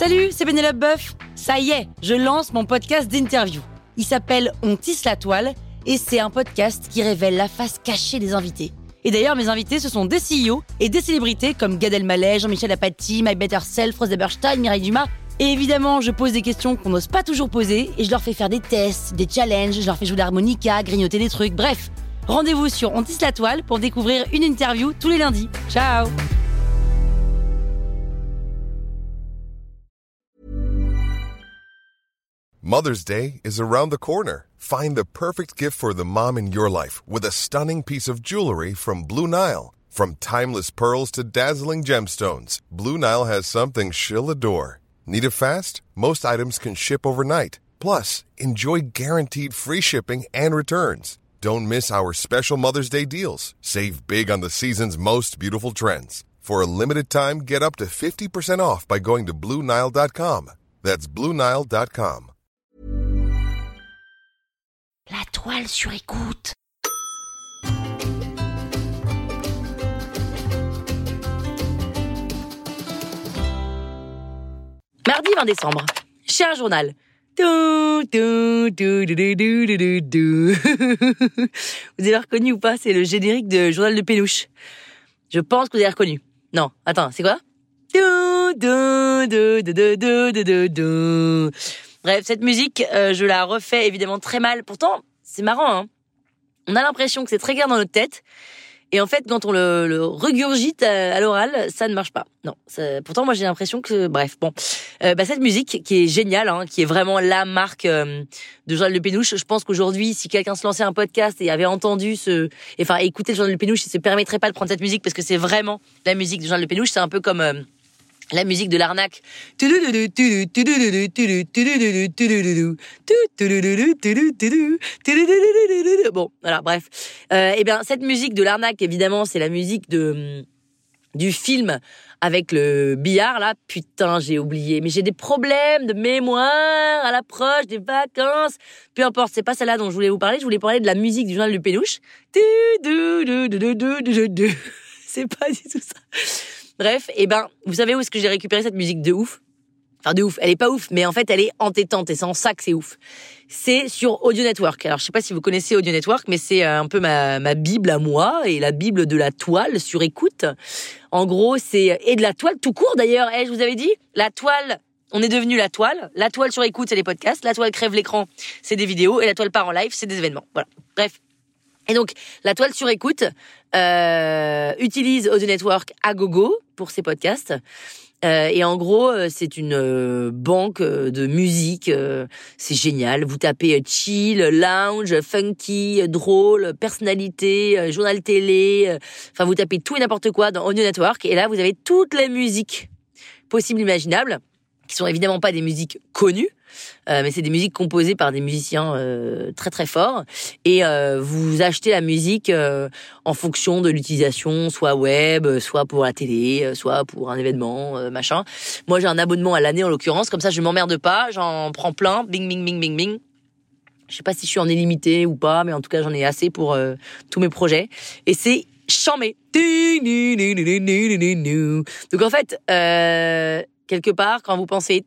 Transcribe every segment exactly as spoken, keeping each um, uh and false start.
Salut, c'est Pénélope Boeuf. Ça y est, je lance mon podcast d'interview. Il s'appelle On tisse la toile et c'est un podcast qui révèle la face cachée des invités. Et d'ailleurs, mes invités, ce sont des C E O et des célébrités comme Gad Elmaleh, Jean-Michel Apathy, My Better Self, Rose Eberstein, Mireille Dumas. Et évidemment, je pose des questions qu'on n'ose pas toujours poser et je leur fais faire des tests, des challenges, je leur fais jouer l'harmonica, grignoter des trucs, bref. Rendez-vous sur On tisse la toile pour découvrir une interview tous les lundis. Ciao! Mother's Day is around the corner. Find the perfect gift for the mom in your life with a stunning piece of jewelry from Blue Nile. From timeless pearls to dazzling gemstones, Blue Nile has something she'll adore. Need it fast? Most items can ship overnight. Plus, enjoy guaranteed free shipping and returns. Don't miss our special Mother's Day deals. Save big on the season's most beautiful trends. For a limited time, get up to fifty percent off by going to Blue Nile dot com. That's Blue Nile dot com. La toile sur écoute. Mardi vingt décembre, chez un journal. Vous avez reconnu ou pas? C'est le générique de Journal de Pénouche. Je pense que vous avez reconnu. Non, attends, c'est quoi? Bref, cette musique, euh, je la refais évidemment très mal. Pourtant, c'est marrant, hein. On a l'impression que c'est très clair dans notre tête. Et en fait, quand on le, le regurgite à, à l'oral, ça ne marche pas. Non. Ça, pourtant, moi, j'ai l'impression que... Bref, bon. Euh, bah, cette musique, qui est géniale, hein, qui est vraiment la marque euh, de Journal de Pénouche, je pense qu'aujourd'hui, si quelqu'un se lançait un podcast et avait entendu ce... Enfin, écouter le Journal de Pénouche, il se permettrait pas de prendre cette musique parce que c'est vraiment la musique du Journal de Pénouche. C'est un peu comme... Euh, la musique de l'arnaque. Bon, voilà, bref. Euh, eh bien, cette musique de l'arnaque, évidemment, c'est la musique de du film avec le billard, là. Putain, j'ai oublié. Mais j'ai des problèmes de mémoire à l'approche des vacances. Peu importe, c'est pas celle-là dont je voulais vous parler. Je voulais parler de la musique du Journal de Pénouche. C'est pas du tout ça. Bref, et eh ben, vous savez où est-ce que j'ai récupéré cette musique de ouf? Enfin, de ouf. Elle est pas ouf, mais en fait, elle est entêtante et c'est en ça que c'est ouf. C'est sur Audio Network. Alors, je sais pas si vous connaissez Audio Network, mais c'est un peu ma, ma bible à moi et la bible de la toile sur écoute. En gros, c'est, et de la toile tout court d'ailleurs. Eh, je vous avais dit, la toile, on est devenu la toile. La toile sur écoute, c'est les podcasts. La toile crève l'écran, c'est des vidéos. Et la toile part en live, c'est des événements. Voilà. Bref. Et donc, la toile sur écoute euh, utilise Audio Network à gogo pour ses podcasts. Euh, et en gros, c'est une euh, banque de musique. Euh, c'est génial. Vous tapez chill, lounge, funky, drôle, personnalité, euh, journal télé. Euh, enfin, vous tapez tout et n'importe quoi dans Audio Network. Et là, vous avez toutes les musiques possibles, imaginables, qui sont évidemment pas des musiques connues. Euh, mais c'est des musiques composées par des musiciens euh, très très forts et euh, vous achetez la musique euh, en fonction de l'utilisation, soit web, soit pour la télé, soit pour un événement, euh, machin. Moi j'ai un abonnement à l'année en l'occurrence, comme ça je m'emmerde pas, j'en prends plein, bing bing bing bing bing. Je sais pas si je suis en illimité ou pas, mais en tout cas j'en ai assez pour euh, tous mes projets et c'est chambé. Donc en fait euh, quelque part, quand vous pensez,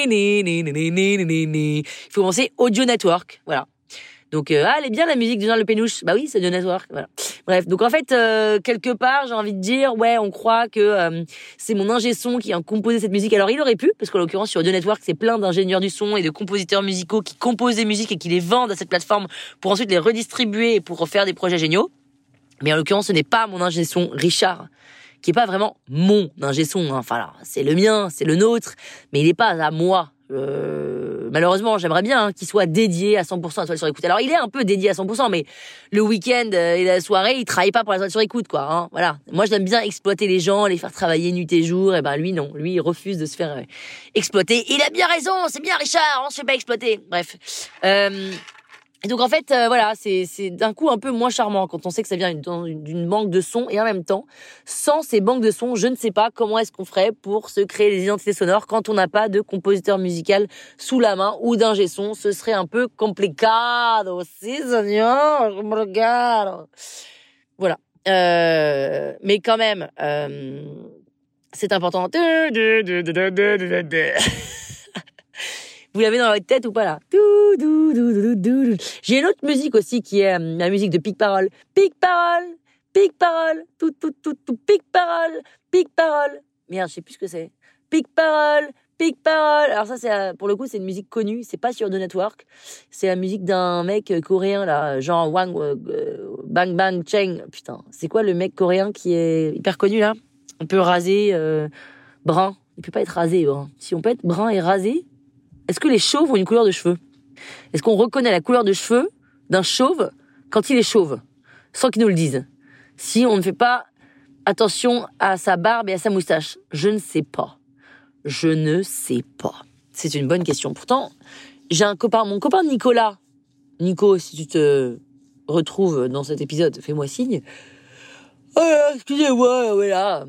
il faut penser Audio Network, voilà. Donc, euh, ah, elle est bien la musique du Journal de Pénouche. Bah oui, c'est Audio Network, voilà. Bref, donc en fait, euh, quelque part, j'ai envie de dire, ouais, on croit que euh, c'est mon ingé son qui a composé cette musique. Alors, il aurait pu, parce qu'en l'occurrence, sur Audio Network, c'est plein d'ingénieurs du son et de compositeurs musicaux qui composent des musiques et qui les vendent à cette plateforme pour ensuite les redistribuer et pour refaire des projets géniaux. Mais en l'occurrence, ce n'est pas mon ingé son, Richard, qui est pas vraiment mon ingé son, hein. Enfin, là, c'est le mien, c'est le nôtre, mais il est pas à moi. Euh, malheureusement, j'aimerais bien hein, qu'il soit dédié à cent pour cent à la toile sur écoute. Alors, il est un peu dédié à cent pour cent, mais le week-end euh, et la soirée, il travaille pas pour la toile sur écoute, quoi. Hein, voilà. Moi, j'aime bien exploiter les gens, les faire travailler nuit et jour. Et ben, lui, non. Lui, il refuse de se faire euh, exploiter. Il a bien raison, c'est bien, Richard. On se fait pas exploiter. Bref. Euh, Et donc en fait, euh, voilà, c'est c'est d'un coup un peu moins charmant quand on sait que ça vient d'une, d'une banque de sons et en même temps, sans ces banques de sons, je ne sais pas comment est-ce qu'on ferait pour se créer des identités sonores quand on n'a pas de compositeur musical sous la main ou d'ingé son. Ce serait un peu complicado, si señor, je me regarde. Voilà. Euh, mais quand même, euh, C'est important. Vous l'avez dans votre tête ou pas là? J'ai une autre musique aussi qui est euh, la musique de Pic Parole. Pic Parole, Pic Parole, tout, tout, tout, tout, Pic Parole, Pic Parole. Merde, je sais plus ce que c'est. Pic Parole, Pic Parole. Alors ça, c'est euh, pour le coup, c'est une musique connue. C'est pas sur The Network. C'est la musique d'un mec coréen là, genre Wang euh, Bang Bang Cheng. Putain, c'est quoi le mec coréen qui est hyper connu là? Un peu rasé, euh, brun. Il peut pas être rasé, brun. Si on peut être brun et rasé. Est-ce que les chauves ont une couleur de cheveux? Est-ce qu'on reconnaît la couleur de cheveux d'un chauve quand il est chauve, sans qu'il nous le dise? Si on ne fait pas attention à sa barbe et à sa moustache, je ne sais pas. Je ne sais pas. C'est une bonne question. Pourtant, j'ai un copain, mon copain Nicolas. Nico, si tu te retrouves dans cet épisode, fais-moi signe. Oh, excusez-moi, voilà.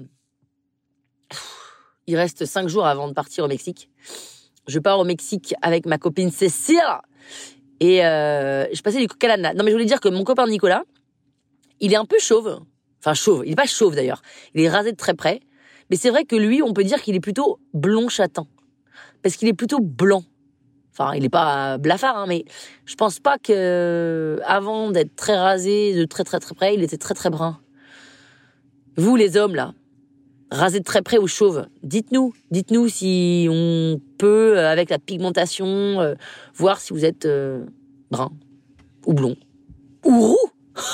Il reste cinq jours avant de partir au Mexique. Je pars au Mexique avec ma copine Cécile et euh, je passais du coq à l'âne. Non mais je voulais dire que mon copain Nicolas, il est un peu chauve. Enfin chauve, il est pas chauve d'ailleurs. Il est rasé de très près. Mais c'est vrai que lui, on peut dire qu'il est plutôt blond châtain. Parce qu'il est plutôt blanc. Enfin, il est pas blafard, hein, mais je pense pas que avant d'être très rasé, de très très très près, il était très très brun. Vous les hommes là, rasé de très près ou chauve, dites-nous, dites-nous si on peut, avec la pigmentation, euh, voir si vous êtes euh, brun ou blond ou roux.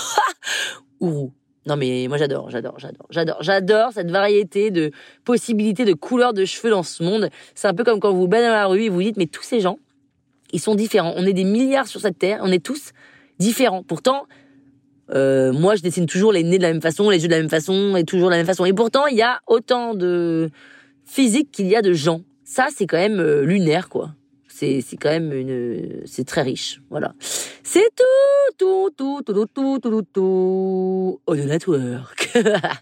Ou roux. Non mais moi j'adore, j'adore, j'adore, j'adore, j'adore cette variété de possibilités de couleurs de cheveux dans ce monde. C'est un peu comme quand vous vous baladez dans la rue et vous dites mais tous ces gens, ils sont différents. On est des milliards sur cette terre, on est tous différents. Pourtant, Euh, moi, je dessine toujours les nez de la même façon, les yeux de la même façon, et toujours de la même façon. Et pourtant, il y a autant de physique qu'il y a de gens. Ça, c'est quand même euh, lunaire, quoi. C'est, c'est quand même une, c'est très riche. Voilà. C'est tout, tout, tout, tout, tout, tout, tout, tout. Oh, The Network.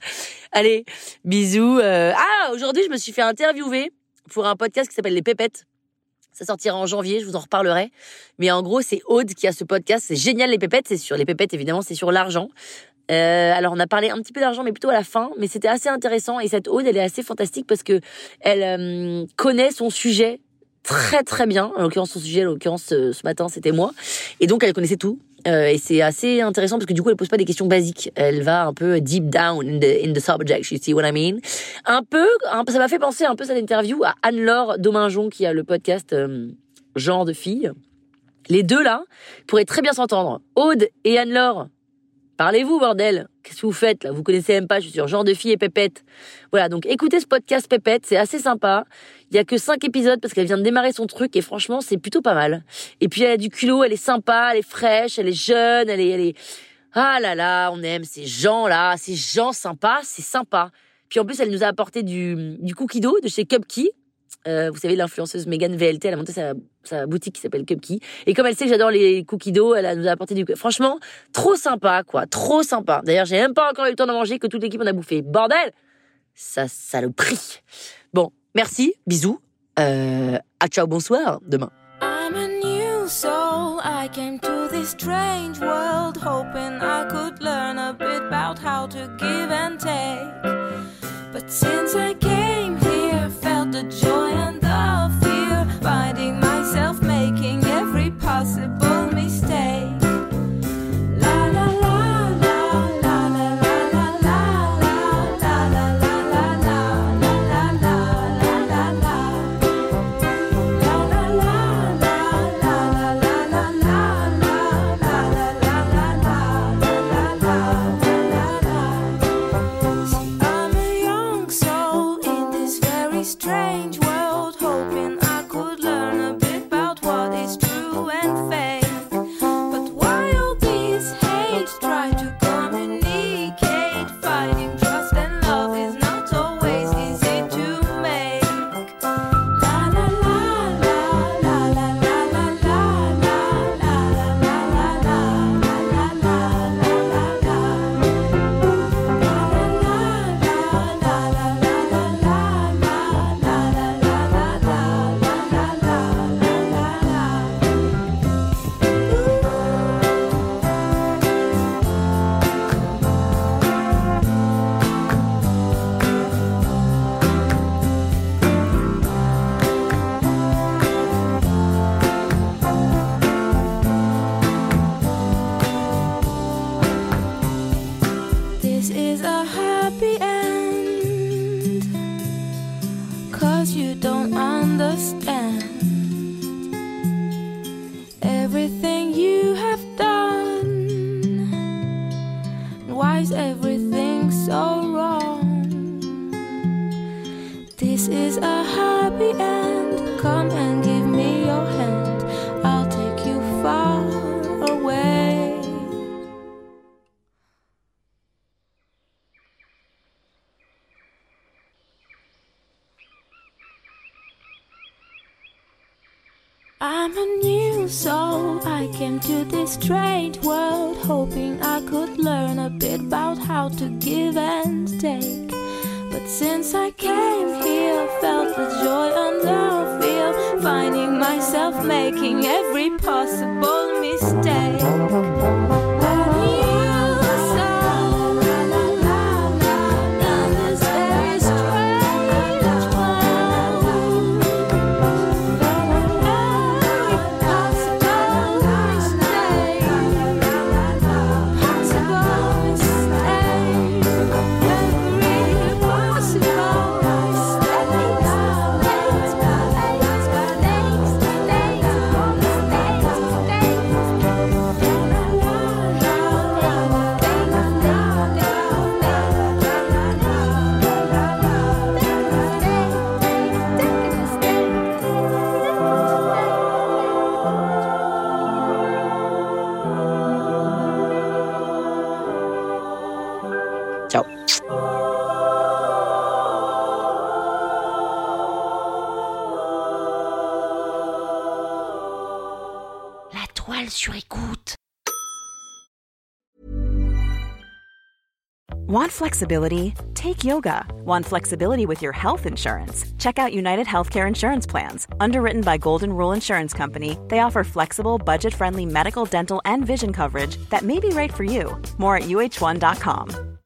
Allez, bisous. Euh... Ah, aujourd'hui, je me suis fait interviewer pour un podcast qui s'appelle Les Pépettes. Ça sortira en janvier, je vous en reparlerai. Mais en gros, c'est Aude qui a ce podcast. C'est génial, Les Pépettes. C'est sur les pépettes, évidemment, c'est sur l'argent. Euh, alors, on a parlé un petit peu d'argent, mais plutôt à la fin. Mais c'était assez intéressant. Et cette Aude, elle est assez fantastique parce que elle euh, connaît son sujet très, très bien. En l'occurrence, son sujet, en l'occurrence, euh, ce matin, c'était moi. Et donc, elle connaissait tout. Euh, et c'est assez intéressant parce que du coup, elle pose pas des questions basiques. Elle va un peu deep down in the, in the subject, you see what I mean. Un peu, un, ça m'a fait penser un peu cette interview à Anne-Laure Dominjon qui a le podcast euh, Genre de fille. Les deux là pourraient très bien s'entendre. Aude et Anne-Laure, parlez-vous bordel. Qu'est-ce que vous faites là? Vous connaissez même pas, je suis sur Genre de fille et Pépette. Voilà, donc écoutez ce podcast Pépette, c'est assez sympa. Il y a que cinq épisodes parce qu'elle vient de démarrer son truc et franchement, c'est plutôt pas mal. Et puis elle a du culot, elle est sympa, elle est fraîche, elle est jeune, elle est, elle est, ah là là, on aime ces gens-là, ces gens sympas, c'est sympa. Puis en plus, elle nous a apporté du, du cookie dough de chez Cupkey. Euh, vous savez, l'influenceuse Megan V L T, elle a monté sa, sa boutique qui s'appelle Cupkey. Et comme elle sait que j'adore les cookies dough, elle a, nous a apporté du... Franchement, trop sympa, quoi. Trop sympa. D'ailleurs, j'ai même pas encore eu le temps d'en manger que toute l'équipe en a bouffé. Bordel! Ça, ça le prix. Bon, merci, bisous. Euh, à ciao, bonsoir, demain. I'm a new soul. I came to this strange world hoping I could learn a bit about how to give and take. But since I came here, felt the joy and the fear, finding myself making every possible mistake. La la la la la la la la la la la la la la la la strange world, hoping I could learn a bit about what is true and fake. But while these hates try to communicate, finding trust and love is not always easy to make. La la la la la la la la la la la la la la la la la la la. 'cause you don't understand everything you have done. Why is everything so wrong? This is a happy end. Come and give me your hand. I'll take you far away. I'm a new soul. I came to this strange world hoping I could learn a bit about how to give and take. But since I came here, felt the joy and the fear, finding myself making every possible mistake. Ciao. La toile sur écoute. Want flexibility? Take yoga. Want flexibility with your health insurance? Check out United Healthcare Insurance Plans. Underwritten by Golden Rule Insurance Company, they offer flexible, budget-friendly medical, dental, and vision coverage that may be right for you. More at U H one dot com.